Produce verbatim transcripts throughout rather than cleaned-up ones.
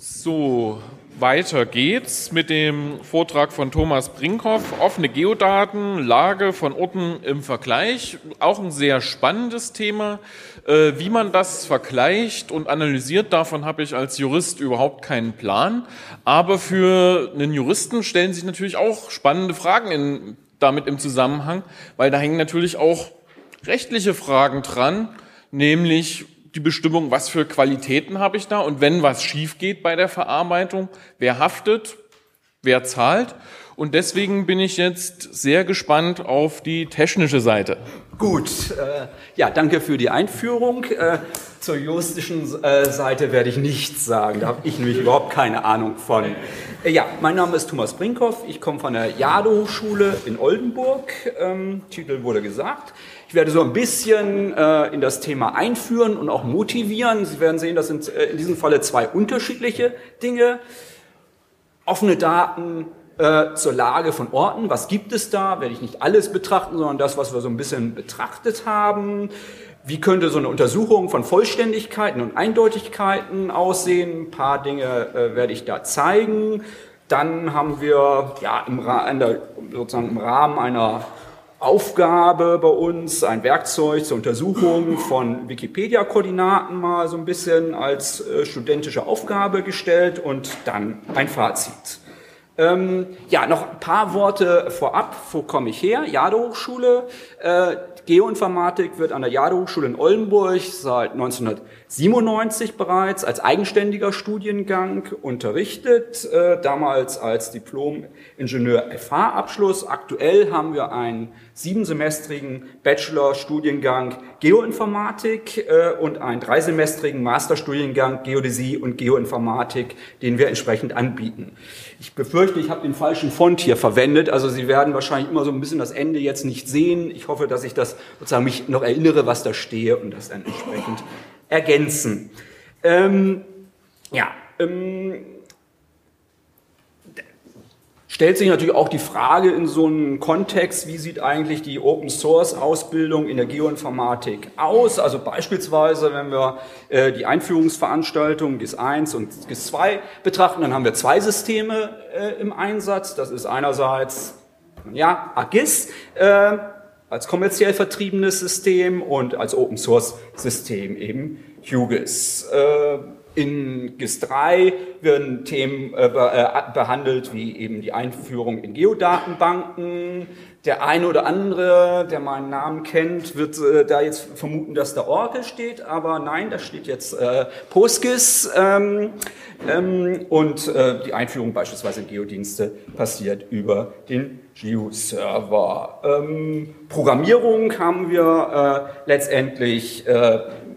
So, weiter geht's mit dem Vortrag von Thomas Brinkhoff, offene Geodaten, Lage von Orten im Vergleich. Auch ein sehr spannendes Thema. Äh, wie man das vergleicht und analysiert, davon habe ich als Jurist überhaupt keinen Plan. Aber für einen Juristen stellen sich natürlich auch spannende Fragen in, damit im Zusammenhang, weil da hängen natürlich auch rechtliche Fragen dran, nämlich die Bestimmung, was für Qualitäten habe ich da und wenn was schief geht bei der Verarbeitung, wer haftet, wer zahlt. Und deswegen bin ich jetzt sehr gespannt auf die technische Seite. Gut, äh, ja, danke für die Einführung. Äh, zur juristischen äh, Seite werde ich nichts sagen, da habe ich nämlich überhaupt keine Ahnung von. Äh, ja, mein Name ist Thomas Brinkhoff, ich komme von der Jade-Hochschule in Oldenburg, ähm, Titel wurde gesagt. Ich werde so ein bisschen äh, in das Thema einführen und auch motivieren. Sie werden sehen, das sind äh, in diesem Falle zwei unterschiedliche Dinge. Offene Daten äh, zur Lage von Orten. Was gibt es da? Werde ich nicht alles betrachten, sondern das, was wir so ein bisschen betrachtet haben. Wie könnte so eine Untersuchung von Vollständigkeiten und Eindeutigkeiten aussehen? Ein paar Dinge äh, werde ich da zeigen. Dann haben wir ja im, Ra- der, sozusagen im Rahmen einer Aufgabe bei uns, ein Werkzeug zur Untersuchung von Wikipedia-Koordinaten mal so ein bisschen als äh, studentische Aufgabe gestellt und dann ein Fazit. Ähm, ja, noch ein paar Worte vorab. Wo komme ich her? Jade-Hochschule. Äh, Geoinformatik wird an der Jade-Hochschule in Oldenburg seit neunzehnhundertsiebenundneunzig bereits als eigenständiger Studiengang unterrichtet, äh, damals als Diplom-Ingenieur F H-Abschluss. Aktuell haben wir einen siebensemestrigen Bachelor-Studiengang Geoinformatik äh, und einen dreisemestrigen Masterstudiengang Geodäsie und Geoinformatik, den wir entsprechend anbieten. Ich befürchte, ich habe den falschen Font hier verwendet, also Sie werden wahrscheinlich immer so ein bisschen das Ende jetzt nicht sehen. Ich hoffe, dass ich das sozusagen mich noch erinnere, was da stehe und das dann entsprechend ergänzen. Ähm, ja, ähm, stellt sich natürlich auch die Frage in so einem Kontext, wie sieht eigentlich die Open-Source-Ausbildung in der Geoinformatik aus? Also beispielsweise, wenn wir äh, die Einführungsveranstaltungen G I S eins und G I S zwei betrachten, dann haben wir zwei Systeme äh, im Einsatz. Das ist einerseits ja, A G I S äh, als kommerziell vertriebenes System und als Open-Source-System eben Q G I S. Äh, In G I S drei werden Themen äh, behandelt, wie eben die Einführung in Geodatenbanken. Der eine oder andere, der meinen Namen kennt, wird äh, da jetzt vermuten, dass da Oracle steht, aber nein, da steht jetzt äh, PostGIS. Ähm, ähm, und äh, die Einführung beispielsweise in Geodienste passiert über den Geo-Server. Ähm, Programmierung haben wir äh, letztendlich äh,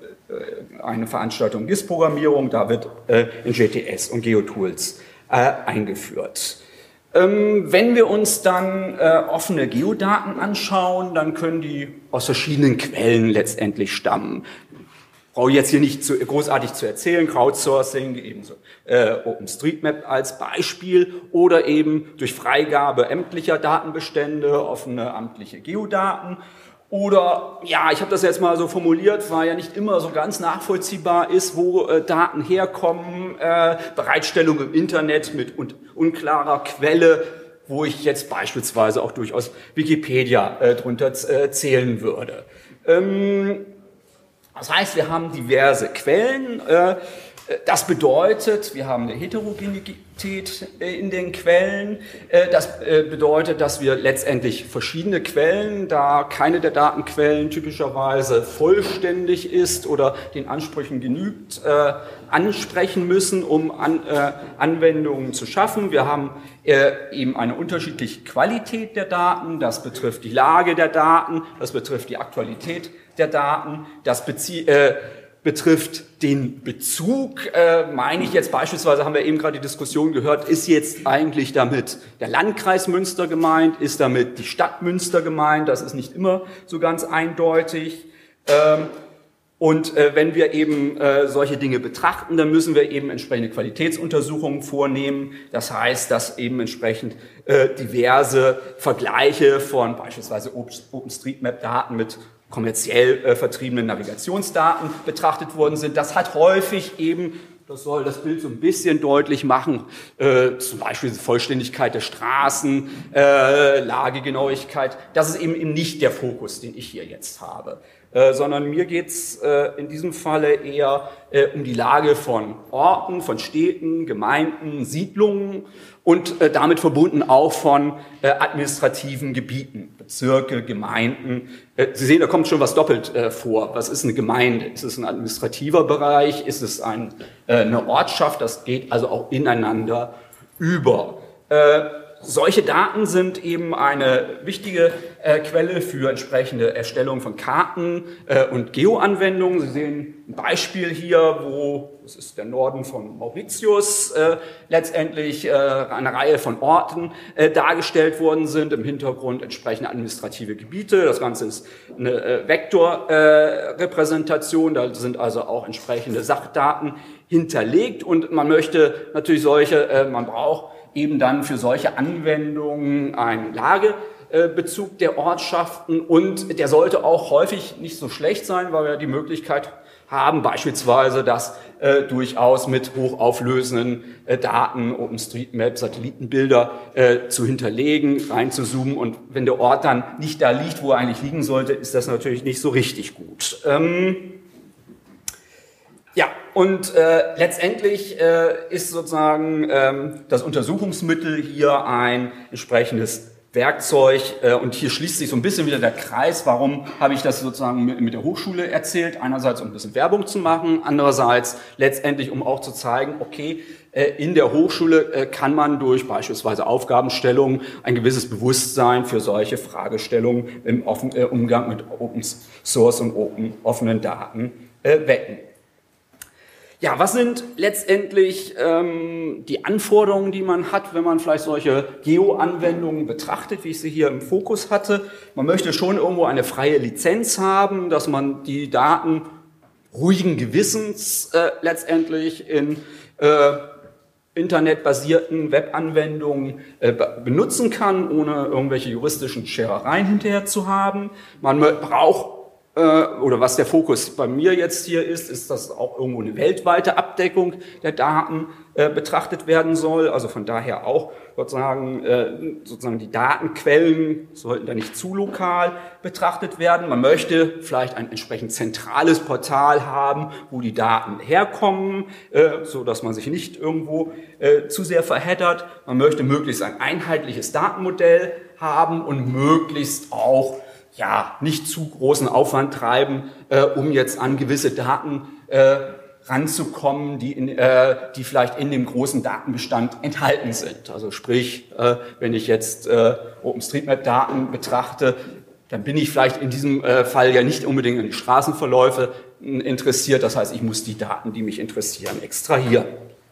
eine Veranstaltung G I S-Programmierung, da wird äh, in G T S und Geotools äh, eingeführt. Ähm, wenn wir uns dann äh, offene Geodaten anschauen, dann können die aus verschiedenen Quellen letztendlich stammen. Brauche ich jetzt hier nicht zu, großartig zu erzählen, Crowdsourcing, ebenso äh, OpenStreetMap als Beispiel oder eben durch Freigabe amtlicher Datenbestände, offene amtliche Geodaten. Oder, ja, ich habe das jetzt mal so formuliert, weil ja nicht immer so ganz nachvollziehbar ist, wo äh, Daten herkommen, äh, Bereitstellung im Internet mit un unklarer Quelle, wo ich jetzt beispielsweise auch durchaus Wikipedia äh, drunter äh, zählen würde. Ähm, das heißt, wir haben diverse Quellen. Äh, Das bedeutet, wir haben eine Heterogenität in den Quellen. Das bedeutet, dass wir letztendlich verschiedene Quellen, da keine der Datenquellen typischerweise vollständig ist oder den Ansprüchen genügt, ansprechen müssen, um Anwendungen zu schaffen. Wir haben eben eine unterschiedliche Qualität der Daten. Das betrifft die Lage der Daten, das betrifft die Aktualität der Daten, das bezieht betrifft den Bezug, äh, meine ich jetzt beispielsweise, haben wir eben gerade die Diskussion gehört, ist jetzt eigentlich damit der Landkreis Münster gemeint, ist damit die Stadt Münster gemeint, das ist nicht immer so ganz eindeutig. Ähm, und äh, wenn wir eben äh, solche Dinge betrachten, dann müssen wir eben entsprechende Qualitätsuntersuchungen vornehmen. Das heißt, dass eben entsprechend äh, diverse Vergleiche von beispielsweise OpenStreetMap-Daten mit kommerziell äh, vertriebenen Navigationsdaten betrachtet worden sind. Das hat häufig eben Das soll das Bild so ein bisschen deutlich machen, äh, zum Beispiel die Vollständigkeit der Straßen, äh, Lagegenauigkeit. Das ist eben, eben nicht der Fokus, den ich hier jetzt habe, äh, sondern mir geht's äh, in diesem Falle eher äh, um die Lage von Orten, von Städten, Gemeinden, Siedlungen und äh, damit verbunden auch von äh, administrativen Gebieten, Bezirke, Gemeinden. Äh, Sie sehen, da kommt schon was doppelt äh, vor. Was ist eine Gemeinde? Ist es ein administrativer Bereich? Ist es ein, äh, eine Ortschaft? Das geht also auch ineinander über. Äh, solche Daten sind eben eine wichtige äh, Quelle für entsprechende Erstellung von Karten äh, und Geoanwendungen. Sie sehen ein Beispiel hier, wo, das ist der Norden von Mauritius, äh, letztendlich äh, eine Reihe von Orten äh, dargestellt worden sind, im Hintergrund entsprechende administrative Gebiete. Das Ganze ist eine äh, Vektorrepräsentation, äh, da sind also auch entsprechende Sachdaten hinterlegt und man möchte natürlich solche, äh, man braucht eben dann für solche Anwendungen einen Lagebezug der Ortschaften und der sollte auch häufig nicht so schlecht sein, weil wir die Möglichkeit haben, beispielsweise das äh, durchaus mit hochauflösenden äh, Daten, OpenStreetMap, Satellitenbilder äh, zu hinterlegen, reinzuzoomen und wenn der Ort dann nicht da liegt, wo er eigentlich liegen sollte, ist das natürlich nicht so richtig gut. Ähm Ja, und äh, letztendlich äh, ist sozusagen ähm, das Untersuchungsmittel hier ein entsprechendes Werkzeug äh, und hier schließt sich so ein bisschen wieder der Kreis, warum habe ich das sozusagen mit, mit der Hochschule erzählt, einerseits um ein bisschen Werbung zu machen, andererseits letztendlich um auch zu zeigen, okay, äh, in der Hochschule äh, kann man durch beispielsweise Aufgabenstellungen ein gewisses Bewusstsein für solche Fragestellungen im Offen, äh, Umgang mit Open Source und open, offenen Daten äh, wecken. Ja, was sind letztendlich ähm, die Anforderungen, die man hat, wenn man vielleicht solche Geo-Anwendungen betrachtet, wie ich sie hier im Fokus hatte? Man möchte schon irgendwo eine freie Lizenz haben, dass man die Daten ruhigen Gewissens äh, letztendlich in äh, internetbasierten Webanwendungen äh, benutzen kann, ohne irgendwelche juristischen Scherereien hinterher zu haben. Man braucht oder was der Fokus bei mir jetzt hier ist, ist, dass auch irgendwo eine weltweite Abdeckung der Daten äh, betrachtet werden soll. Also von daher auch sozusagen, äh, sozusagen die Datenquellen sollten da nicht zu lokal betrachtet werden. Man möchte vielleicht ein entsprechend zentrales Portal haben, wo die Daten herkommen, äh, so dass man sich nicht irgendwo äh, zu sehr verheddert. Man möchte möglichst ein einheitliches Datenmodell haben und möglichst auch ja, nicht zu großen Aufwand treiben, äh, um jetzt an gewisse Daten äh, ranzukommen, die, in, äh, die vielleicht in dem großen Datenbestand enthalten sind. Also sprich, äh, wenn ich jetzt äh, OpenStreetMap-Daten betrachte, dann bin ich vielleicht in diesem äh, Fall ja nicht unbedingt in die Straßenverläufe äh, interessiert. Das heißt, ich muss die Daten, die mich interessieren, extrahieren.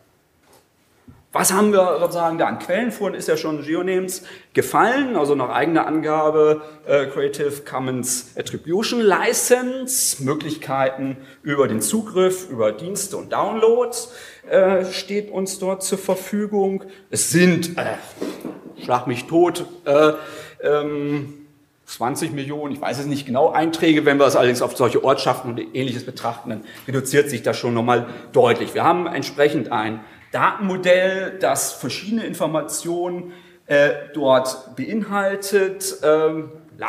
Was haben wir sozusagen da an Quellenfuhren? Ist ja schon Geonames gefallen, also nach eigener Angabe äh, Creative Commons Attribution License, Möglichkeiten über den Zugriff, über Dienste und Downloads äh, steht uns dort zur Verfügung. Es sind, äh, schlag mich tot, äh, ähm, zwanzig Millionen, ich weiß es nicht genau, Einträge. Wenn wir es allerdings auf solche Ortschaften und Ähnliches betrachten, dann reduziert sich das schon nochmal deutlich. Wir haben entsprechend ein Datenmodell, das verschiedene Informationen äh, dort beinhaltet, ähm,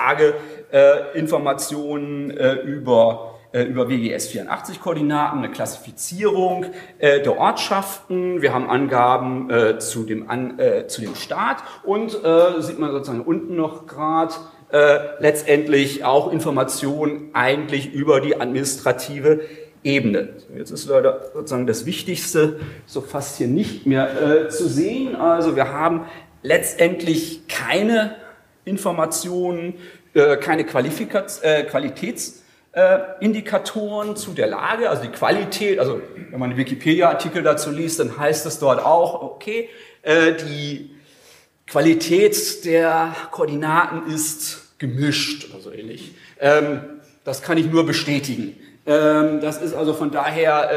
Lageinformationen äh, über, äh, über W G S vierundachtzig-Koordinaten, eine Klassifizierung äh, der Ortschaften, wir haben Angaben äh, zu, dem An, äh, zu dem Staat und äh, sieht man sozusagen unten noch gerade äh, letztendlich auch Informationen eigentlich über die administrative Ebene. Jetzt ist leider sozusagen das Wichtigste so fast hier nicht mehr äh, zu sehen. Also wir haben letztendlich keine Informationen, äh, keine Qualifikaz äh, Qualitätsindikatoren äh, zu der Lage, also die Qualität, also wenn man einen Wikipedia-Artikel dazu liest, dann heißt es dort auch, okay, äh, die Qualität der Koordinaten ist gemischt oder so ähnlich. Ähm, das kann ich nur bestätigen. Das ist also von daher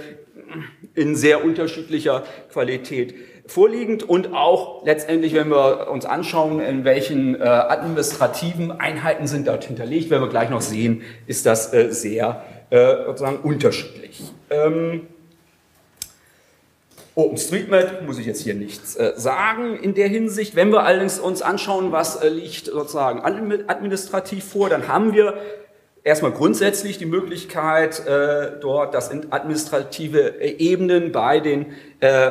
in sehr unterschiedlicher Qualität vorliegend und auch letztendlich, wenn wir uns anschauen, in welchen administrativen Einheiten sind dort hinterlegt, werden wir gleich noch sehen, ist das sehr sozusagen unterschiedlich. OpenStreetMap muss ich jetzt hier nichts äh, sagen in der Hinsicht. Wenn wir allerdings uns anschauen, was äh, liegt sozusagen administrativ vor, dann haben wir erstmal grundsätzlich die Möglichkeit, äh, dort, dass administrative Ebenen bei den äh,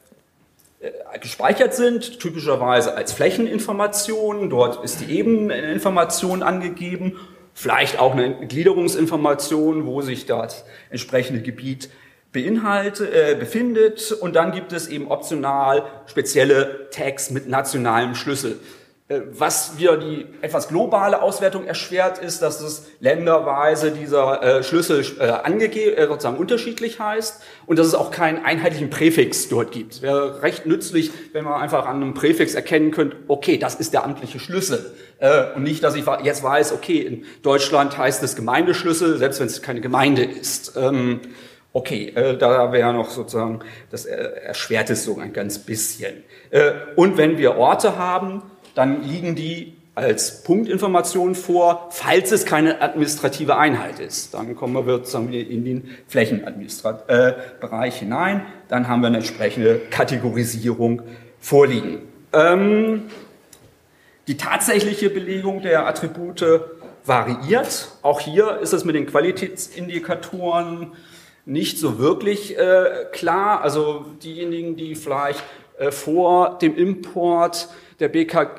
gespeichert sind, typischerweise als Flächeninformation. Dort ist die Ebeneninformation angegeben, vielleicht auch eine Gliederungsinformation, wo sich das entsprechende Gebiet beinhaltet, äh, befindet. Und dann gibt es eben optional spezielle Tags mit nationalem Schlüssel. Was wieder die etwas globale Auswertung erschwert, ist, dass es länderweise dieser äh, Schlüssel äh, angegeben, äh, sozusagen unterschiedlich heißt und dass es auch keinen einheitlichen Präfix dort gibt. Es wäre recht nützlich, wenn man einfach an einem Präfix erkennen könnte, okay, das ist der amtliche Schlüssel. Äh, und nicht, dass ich jetzt weiß, okay, in Deutschland heißt es Gemeindeschlüssel, selbst wenn es keine Gemeinde ist. Ähm, okay, äh, da wäre noch sozusagen, das äh, erschwert es so ein ganz bisschen. Äh, und wenn wir Orte haben, dann liegen die als Punktinformation vor, falls es keine administrative Einheit ist. Dann kommen wir sozusagen in den Flächenbereich äh, hinein. Dann haben wir eine entsprechende Kategorisierung vorliegen. Ähm, die tatsächliche Belegung der Attribute variiert. Auch hier ist es mit den Qualitätsindikatoren nicht so wirklich äh, klar. Also diejenigen, die vielleicht äh, vor dem Import der B K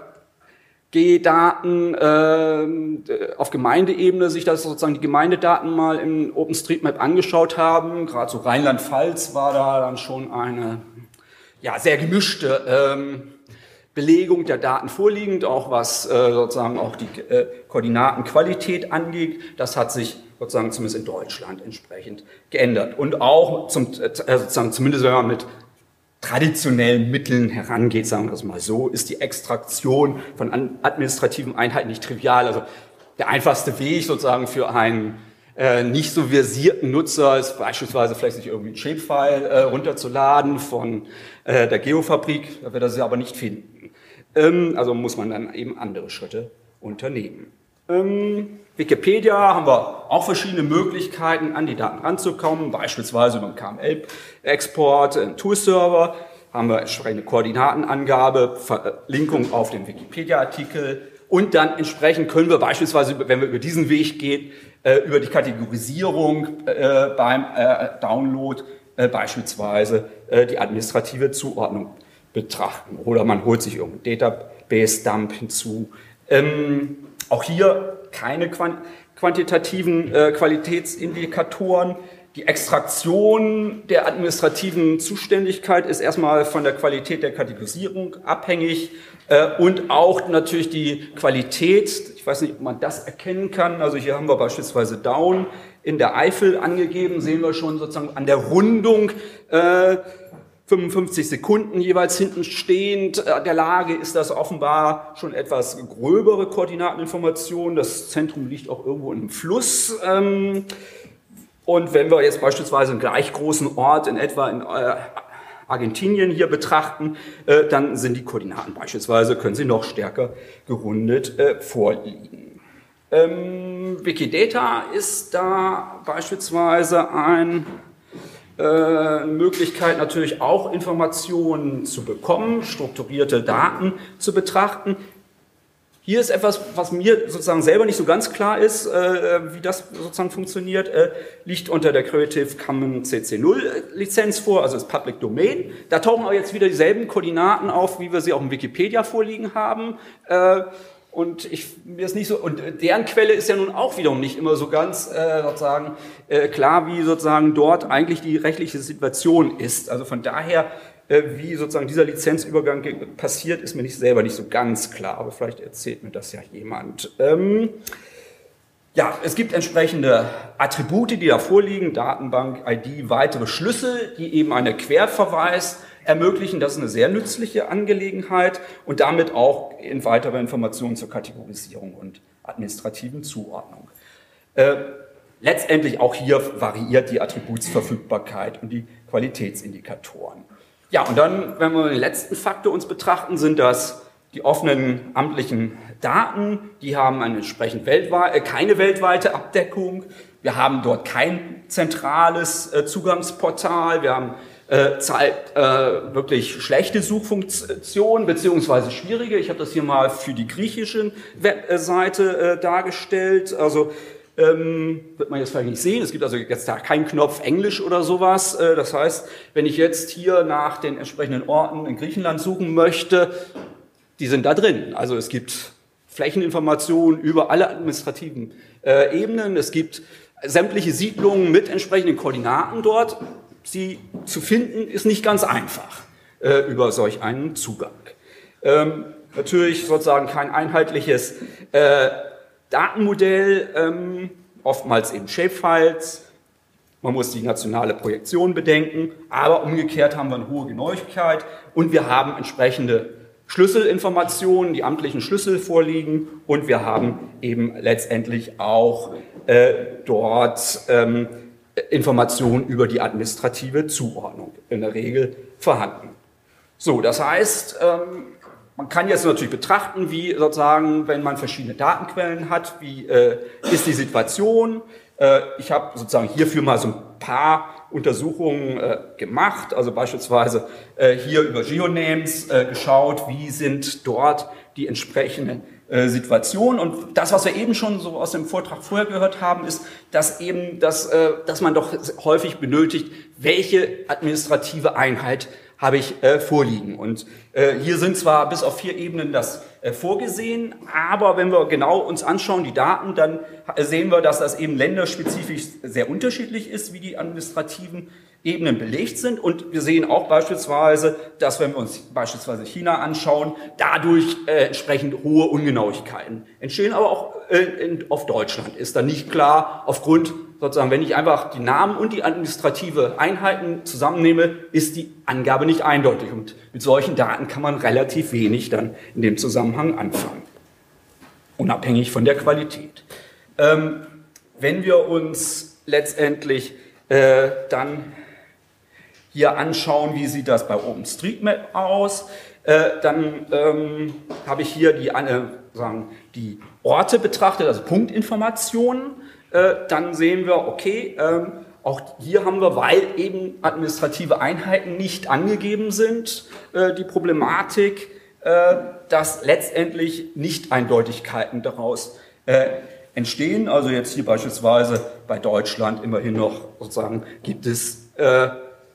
G-Daten äh, auf Gemeindeebene sich das sozusagen die Gemeindedaten mal in OpenStreetMap angeschaut haben. Gerade so Rheinland-Pfalz war da dann schon eine ja sehr gemischte ähm, Belegung der Daten vorliegend, auch was äh, sozusagen auch die äh, Koordinatenqualität angeht. Das hat sich sozusagen zumindest in Deutschland entsprechend geändert. Und auch zum, äh, sozusagen zumindest wenn man mit traditionellen Mitteln herangeht, sagen wir das mal so, ist die Extraktion von administrativen Einheiten nicht trivial. Also der einfachste Weg sozusagen für einen äh, nicht so versierten Nutzer ist beispielsweise vielleicht sich irgendwie ein Shapefile äh, runterzuladen von äh, der Geofabrik, da wird er sie aber nicht finden. Ähm, also muss man dann eben andere Schritte unternehmen. Ähm, Wikipedia haben wir auch verschiedene Möglichkeiten, an die Daten ranzukommen, beispielsweise über einen K M L-Export, einen Tool-Server, haben wir entsprechende Koordinatenangabe, Verlinkung auf den Wikipedia-Artikel und dann entsprechend können wir beispielsweise, wenn wir über diesen Weg gehen, über die Kategorisierung beim Download beispielsweise die administrative Zuordnung betrachten. Oder man holt sich irgendeinen Database-Dump hinzu. Auch hier keine quantitativen äh, Qualitätsindikatoren. Die Extraktion der administrativen Zuständigkeit ist erstmal von der Qualität der Kategorisierung abhängig äh, und auch natürlich die Qualität, ich weiß nicht, ob man das erkennen kann, also hier haben wir beispielsweise Down in der Eifel angegeben, sehen wir schon sozusagen an der Rundung, äh, fünfundfünfzig Sekunden jeweils hinten stehend. Der Lage ist das offenbar schon etwas gröbere Koordinateninformation. Das Zentrum liegt auch irgendwo im Fluss. Und wenn wir jetzt beispielsweise einen gleich großen Ort in etwa in Argentinien hier betrachten, dann sind die Koordinaten beispielsweise, können sie noch stärker gerundet vorliegen. Wikidata ist da beispielsweise ein Äh, Möglichkeit natürlich auch Informationen zu bekommen, strukturierte Daten zu betrachten. Hier ist etwas, was mir sozusagen selber nicht so ganz klar ist, äh, wie das sozusagen funktioniert, äh, liegt unter der Creative Commons C C null Lizenz vor, also das Public Domain. Da tauchen aber jetzt wieder dieselben Koordinaten auf, wie wir sie auch in Wikipedia vorliegen haben. Äh, Und ich, mir ist nicht so, und deren Quelle ist ja nun auch wiederum nicht immer so ganz äh, sozusagen äh, klar, wie sozusagen dort eigentlich die rechtliche Situation ist. Also von daher, äh, wie sozusagen dieser Lizenzübergang passiert, ist mir nicht selber nicht so ganz klar. Aber vielleicht erzählt mir das ja jemand. Ähm, ja, es gibt entsprechende Attribute, die da vorliegen, Datenbank, I D, weitere Schlüssel, die eben einen Querverweis ermöglichen. Das ist eine sehr nützliche Angelegenheit und damit auch in weitere Informationen zur Kategorisierung und administrativen Zuordnung. Äh, letztendlich auch hier variiert die Attributsverfügbarkeit und die Qualitätsindikatoren. Ja, und dann, wenn wir den letzten Faktor uns betrachten, sind das die offenen amtlichen Daten. Die haben eine entsprechend weltweit, äh, keine weltweite Abdeckung. Wir haben dort kein zentrales äh, Zugangsportal. Wir haben äh, zeigt äh, wirklich schlechte Suchfunktionen beziehungsweise schwierige. Ich habe das hier mal für die griechische Webseite äh, dargestellt. Also ähm, wird man jetzt vielleicht nicht sehen. Es gibt also jetzt da keinen Knopf Englisch oder sowas. Äh, das heißt, wenn ich jetzt hier nach den entsprechenden Orten in Griechenland suchen möchte, die sind da drin. Also es gibt Flächeninformationen über alle administrativen äh, Ebenen. Es gibt sämtliche Siedlungen mit entsprechenden Koordinaten dort. Sie zu finden ist nicht ganz einfach äh, über solch einen Zugang. Ähm, natürlich sozusagen kein einheitliches äh, Datenmodell, ähm, oftmals eben Shapefiles. Man muss die nationale Projektion bedenken, aber umgekehrt haben wir eine hohe Genauigkeit und wir haben entsprechende Schlüsselinformationen, die amtlichen Schlüssel vorliegen und wir haben eben letztendlich auch äh, dort ähm, Informationen über die administrative Zuordnung in der Regel vorhanden. So, das heißt, ähm, man kann jetzt natürlich betrachten, wie sozusagen, wenn man verschiedene Datenquellen hat, wie äh, ist die Situation. Äh, ich habe sozusagen hierfür mal so ein paar Untersuchungen äh, gemacht, also beispielsweise äh, hier über Geonames äh, geschaut, wie sind dort die entsprechenden äh, Situationen. Und das, was wir eben schon so aus dem Vortrag vorher gehört haben, ist, dass eben, das, äh, dass man doch häufig benötigt, welche administrative Einheit habe ich äh, vorliegen. Und äh, hier sind zwar bis auf vier Ebenen das äh, vorgesehen, aber wenn wir genau uns anschauen, die Daten, dann äh, sehen wir, dass das eben länderspezifisch sehr unterschiedlich ist, wie die administrativen Ebenen belegt sind. Und wir sehen auch beispielsweise, dass wenn wir uns beispielsweise China anschauen, dadurch äh, entsprechend hohe Ungenauigkeiten entstehen, aber auch äh, in, auf Deutschland ist dann nicht klar, aufgrund sozusagen, wenn ich einfach die Namen und die administrative Einheiten zusammennehme, ist die Angabe nicht eindeutig. Und mit solchen Daten kann man relativ wenig dann in dem Zusammenhang anfangen, unabhängig von der Qualität. Ähm, wenn wir uns letztendlich äh, dann hier anschauen, wie sieht das bei OpenStreetMap aus, äh, dann ähm, habe ich hier die, äh, sagen, die Orte betrachtet, also Punktinformationen. Äh, dann sehen wir, okay, ähm, auch hier haben wir, weil eben administrative Einheiten nicht angegeben sind, äh, die Problematik, äh, dass letztendlich Nicht-Eindeutigkeiten daraus äh, entstehen. Also jetzt hier beispielsweise bei Deutschland immerhin noch sozusagen gibt es äh,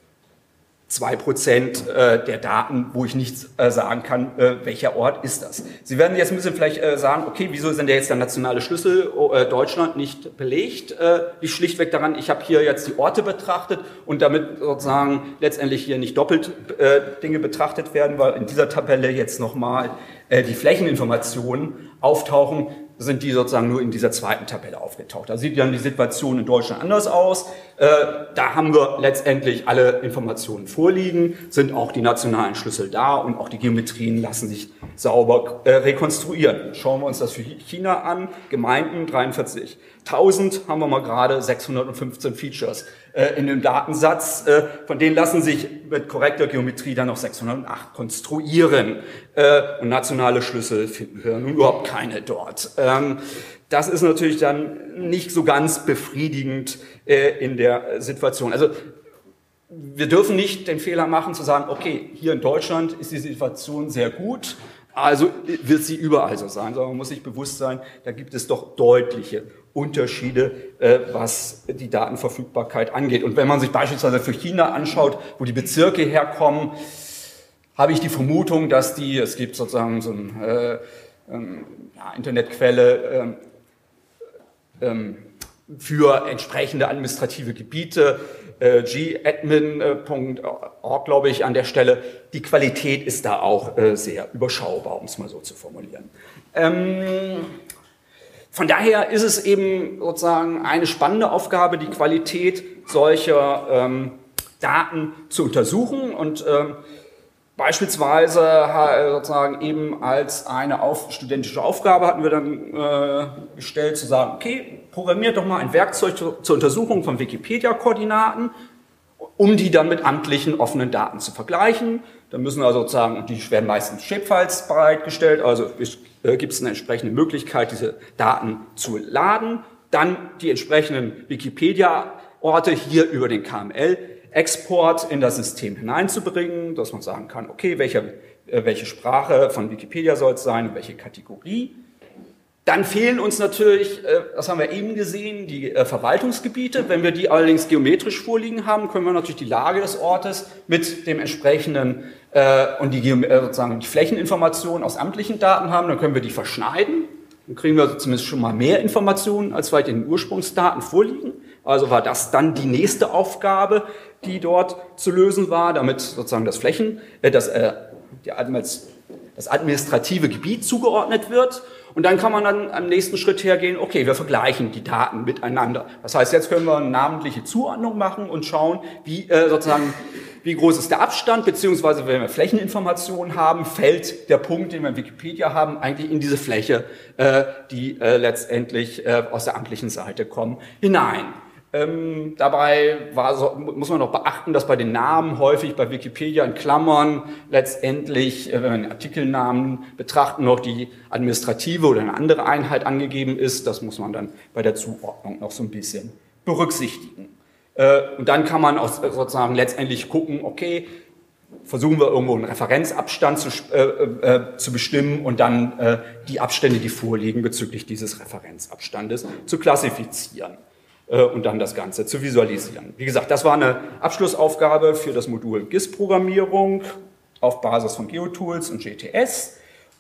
zwei Prozent der Daten, wo ich nicht sagen kann, welcher Ort ist das. Sie werden jetzt ein bisschen vielleicht sagen, okay, wieso sind denn jetzt der nationale Schlüssel Deutschland nicht belegt? Liegt schlichtweg daran, ich habe hier jetzt die Orte betrachtet und damit sozusagen letztendlich hier nicht doppelt Dinge betrachtet werden, weil in dieser Tabelle jetzt nochmal die Flächeninformationen auftauchen, sind die sozusagen nur in dieser zweiten Tabelle aufgetaucht. Da sieht dann die Situation in Deutschland anders aus. Äh, da haben wir letztendlich alle Informationen vorliegen, sind auch die nationalen Schlüssel da und auch die Geometrien lassen sich sauber äh, rekonstruieren. Schauen wir uns das für China an. Gemeinden dreiundvierzigtausend, haben wir mal gerade sechshundertfünfzehn Features äh, in dem Datensatz. Äh, von denen lassen sich mit korrekter Geometrie dann noch sechshundertacht konstruieren. Äh, und nationale Schlüssel finden wir nun überhaupt keine dort. Ähm, das ist natürlich dann nicht so ganz befriedigend äh, in der Situation. Also wir dürfen nicht den Fehler machen zu sagen, okay, hier in Deutschland ist die Situation sehr gut, also wird sie überall so sein, sondern man muss sich bewusst sein, da gibt es doch deutliche Unterschiede, äh, was die Datenverfügbarkeit angeht. Und wenn man sich beispielsweise für China anschaut, wo die Bezirke herkommen, habe ich die Vermutung, dass die, es gibt sozusagen so eine äh, ähm, ja, Internetquelle ähm, ähm, für entsprechende administrative Gebiete, äh, g admin punkt org, glaube ich, an der Stelle. Die Qualität ist da auch äh, sehr überschaubar, um es mal so zu formulieren. Ähm, von daher ist es eben sozusagen eine spannende Aufgabe, die Qualität solcher ähm, Daten zu untersuchen und ähm, beispielsweise sozusagen eben als eine auf, studentische Aufgabe hatten wir dann äh, gestellt, zu sagen, okay, programmiert doch mal ein Werkzeug zu, zur Untersuchung von Wikipedia-Koordinaten, um die dann mit amtlichen offenen Daten zu vergleichen. Da müssen also sozusagen, die werden meistens Shapefiles bereitgestellt, also äh, gibt es eine entsprechende Möglichkeit, diese Daten zu laden. Dann die entsprechenden Wikipedia-Orte hier über den K M L Export in das System hineinzubringen, dass man sagen kann, okay, welche, äh, welche Sprache von Wikipedia soll es sein, welche Kategorie. Dann fehlen uns natürlich, äh, das haben wir eben gesehen, die äh, Verwaltungsgebiete. Wenn wir die allerdings geometrisch vorliegen haben, können wir natürlich die Lage des Ortes mit dem entsprechenden äh, und die, äh, sozusagen die Flächeninformationen aus amtlichen Daten haben, dann können wir die verschneiden. Dann kriegen wir zumindest schon mal mehr Informationen, als vielleicht in den Ursprungsdaten vorliegen. Also war das dann die nächste Aufgabe, die dort zu lösen war, damit sozusagen das Flächen, äh, das, äh, die, das administrative Gebiet zugeordnet wird. Und dann kann man dann am nächsten Schritt hergehen, okay, wir vergleichen die Daten miteinander. Das heißt, jetzt können wir eine namentliche Zuordnung machen und schauen, wie äh, sozusagen wie groß ist der Abstand, beziehungsweise wenn wir Flächeninformationen haben, fällt der Punkt, den wir in Wikipedia haben, eigentlich in diese Fläche, äh, die äh, letztendlich äh, aus der amtlichen Seite kommen, hinein. Ähm, dabei war so, muss man noch beachten, dass bei den Namen häufig bei Wikipedia in Klammern letztendlich, äh, wenn wir den Artikelnamen betrachten, noch die administrative oder eine andere Einheit angegeben ist. Das muss man dann bei der Zuordnung noch so ein bisschen berücksichtigen. Äh, und dann kann man auch sozusagen letztendlich gucken, okay, versuchen wir irgendwo einen Referenzabstand zu, äh, äh, zu bestimmen und dann äh, die Abstände, die vorliegen, bezüglich dieses Referenzabstandes zu klassifizieren und dann das Ganze zu visualisieren. Wie gesagt, das war eine Abschlussaufgabe für das Modul G I S-Programmierung auf Basis von GeoTools und G T S.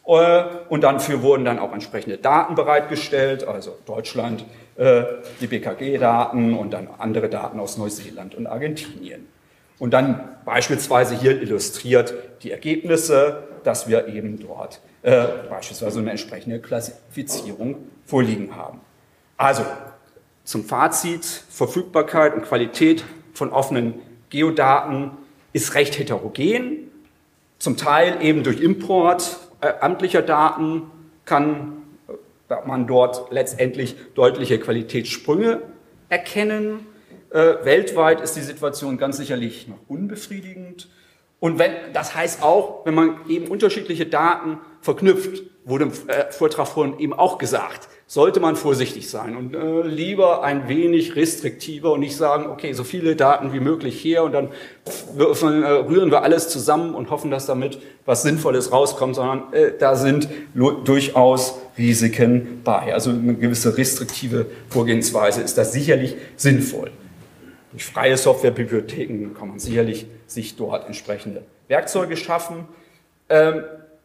Und dafür wurden dann auch entsprechende Daten bereitgestellt, also Deutschland, die B K G-Daten und dann andere Daten aus Neuseeland und Argentinien. Und dann beispielsweise hier illustriert die Ergebnisse, dass wir eben dort äh, beispielsweise eine entsprechende Klassifizierung vorliegen haben. Also, zum Fazit, Verfügbarkeit und Qualität von offenen Geodaten ist recht heterogen. Zum Teil eben durch Import äh, amtlicher Daten kann äh, man dort letztendlich deutliche Qualitätssprünge erkennen. Äh, weltweit ist die Situation ganz sicherlich noch unbefriedigend. Und wenn, das heißt auch, wenn man eben unterschiedliche Daten verknüpft, wurde im äh, Vortrag vorhin eben auch gesagt, sollte man vorsichtig sein und äh, lieber ein wenig restriktiver und nicht sagen, okay, so viele Daten wie möglich hier und dann würfeln, äh, rühren wir alles zusammen und hoffen, dass damit was Sinnvolles rauskommt, sondern äh, da sind durchaus Risiken bei. Also eine gewisse restriktive Vorgehensweise ist das sicherlich sinnvoll. Durch freie Softwarebibliotheken kann man sicherlich sich dort entsprechende Werkzeuge schaffen. Ähm,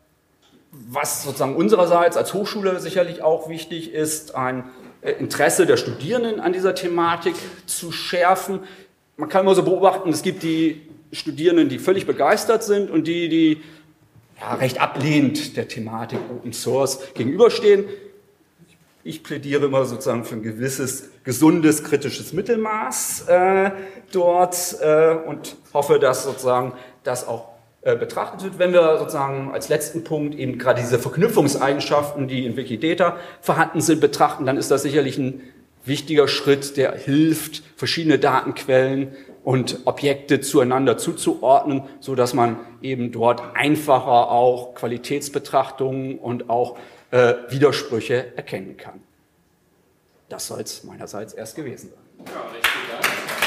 Was sozusagen unsererseits als Hochschule sicherlich auch wichtig ist, ein Interesse der Studierenden an dieser Thematik zu schärfen. Man kann immer so beobachten, es gibt die Studierenden, die völlig begeistert sind und die, die ja, recht ablehnend der Thematik Open Source gegenüberstehen. Ich plädiere immer sozusagen für ein gewisses, gesundes, kritisches Mittelmaß äh, dort äh, und hoffe, dass sozusagen das auch betrachtet wird. Wenn wir sozusagen als letzten Punkt eben gerade diese Verknüpfungseigenschaften, die in Wikidata vorhanden sind, betrachten, dann ist das sicherlich ein wichtiger Schritt, der hilft, verschiedene Datenquellen und Objekte zueinander zuzuordnen, so dass man eben dort einfacher auch Qualitätsbetrachtungen und auch äh, Widersprüche erkennen kann. Das soll es meinerseits erst gewesen sein. Ja, richtig, ja.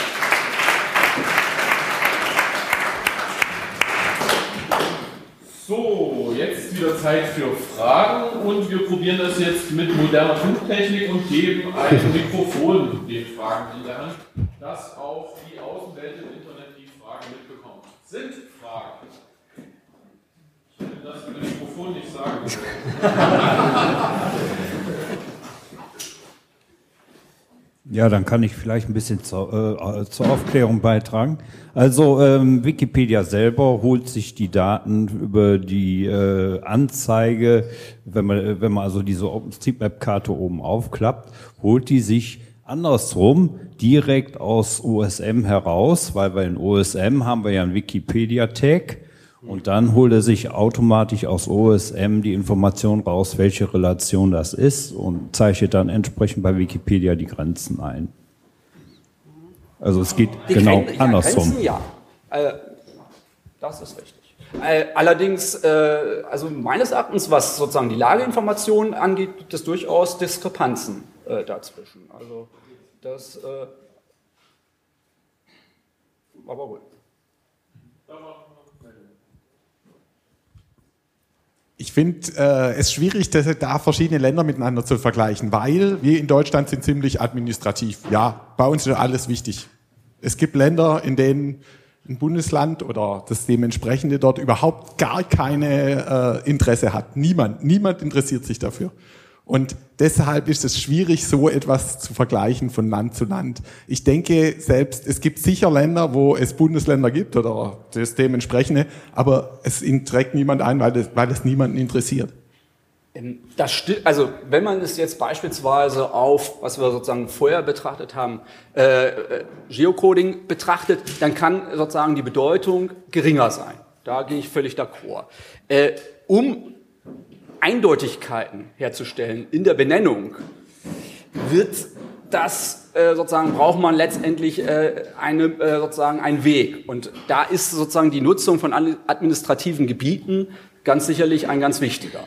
So, jetzt wieder Zeit für Fragen und wir probieren das jetzt mit moderner Funktechnik und geben ein Mikrofon den Fragen in der Hand, dass auch die Außenwelt im Internet die Fragen mitbekommt. Sind Fragen? Ich will das mit dem Mikrofon nicht sagen. Ja, dann kann ich vielleicht ein bisschen zur, äh, zur Aufklärung beitragen. Also ähm, Wikipedia selber holt sich die Daten über die äh, Anzeige, wenn man, wenn man also diese OpenStreetMap-Karte oben aufklappt, holt die sich andersrum direkt aus O S M heraus, weil bei den O S M haben wir ja einen Wikipedia-Tag. Und dann holt er sich automatisch aus O S M die Information raus, welche Relation das ist und zeichnet dann entsprechend bei Wikipedia die Grenzen ein. Also es geht die genau Gren- andersrum. Grenzen, ja, äh, das ist richtig. Äh, allerdings, äh, also meines Erachtens, was sozusagen die Lageinformationen angeht, gibt es durchaus Diskrepanzen äh, dazwischen. Also das... Äh, aber gut. Ich finde äh, es schwierig, dass, da verschiedene Länder miteinander zu vergleichen, weil wir in Deutschland sind ziemlich administrativ. Ja, bei uns ist alles wichtig. Es gibt Länder, in denen ein Bundesland oder das dementsprechende dort überhaupt gar keine äh, Interesse hat. Niemand, niemand interessiert sich dafür. Und deshalb ist es schwierig, so etwas zu vergleichen von Land zu Land. Ich denke selbst, es gibt sicher Länder, wo es Bundesländer gibt oder das dementsprechende, aber es trägt niemand ein, weil das, weil das niemanden interessiert. Das stimmt, also wenn man es jetzt beispielsweise auf, was wir sozusagen vorher betrachtet haben, äh, Geocoding betrachtet, dann kann sozusagen die Bedeutung geringer sein. Da gehe ich völlig d'accord. Äh, um Eindeutigkeiten herzustellen in der Benennung, wird das äh, sozusagen, braucht man letztendlich äh, eine, äh, sozusagen einen Weg. Und da ist sozusagen die Nutzung von administrativen Gebieten ganz sicherlich ein ganz wichtiger.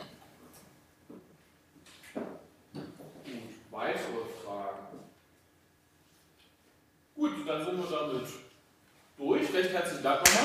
Weitere Fragen? Gut, dann sind wir damit durch. Recht herzlichen Dank.